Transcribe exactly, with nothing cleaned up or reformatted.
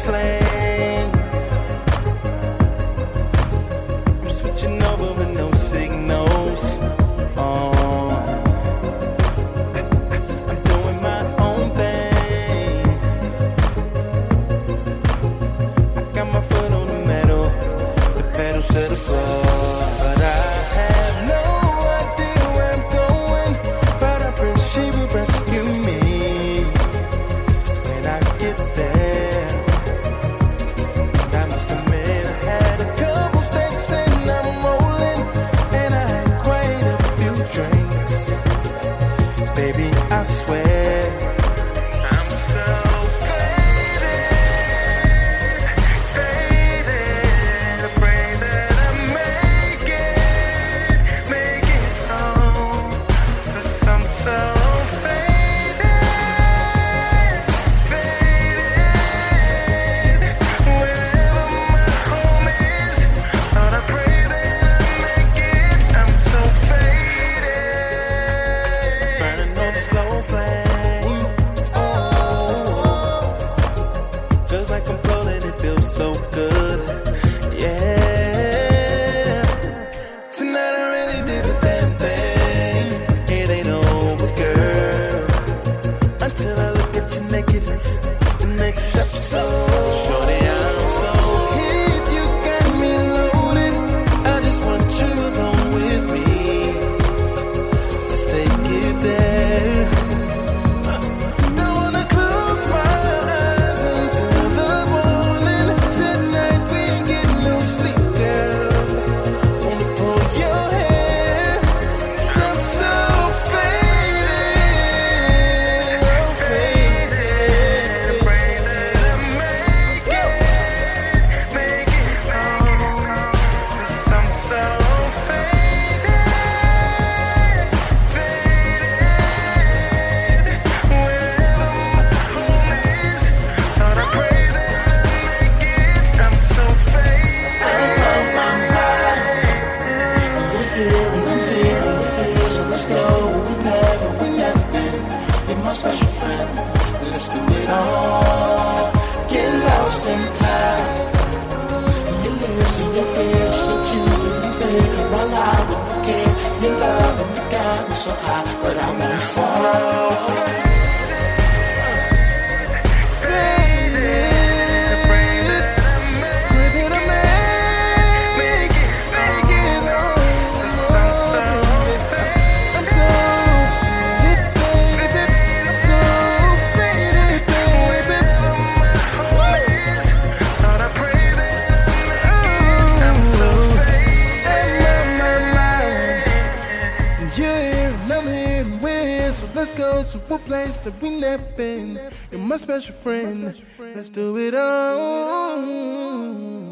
fast lane. I'm switching over with no signals on. I'm doing my own thing. I got my foot on the metal, the pedal to the floor. But I have no idea where I'm going, but I pray she will rescue me when I get there. That must have meant I had a couple steaks and I'm rolling, and I had quite a few drinks. Baby, I swear I'm so faded, faded. I pray that I make it, make it home, 'cause I'm so faded, faded. Wherever my home is, Lord, I pray that I make it. I'm so faded, burning on the slow flame. Oh, feels like I'm floating, it feels so good. Yeah, tonight I really did the damn thing. It ain't over, girl, until I look at you naked. It's the next episode. Shorty, I'm so hit, you got me loaded. I just want you along with me. Let's take it there. Uh, Don't wanna close my eyes until the morning. Tonight we ain't getting no sleep, girl. Wanna pull your hair, 'cause I'm so faded, oh faded. Pray that I make it, make it home, 'cause I'm so faded, faded. Wherever my home is, Lord, I pray that I make it. I'm so faded. I'm on my mind. We're here and I'm here, so let's go. We never, we never been. You're my special friend. Let's do it all. Get lost in time. Your lips and your ears so cute and fair. While I won't forget your love and you got me so high, but I won't fall. Let's go to a place that we never been. You're my special friend. Let's do it all.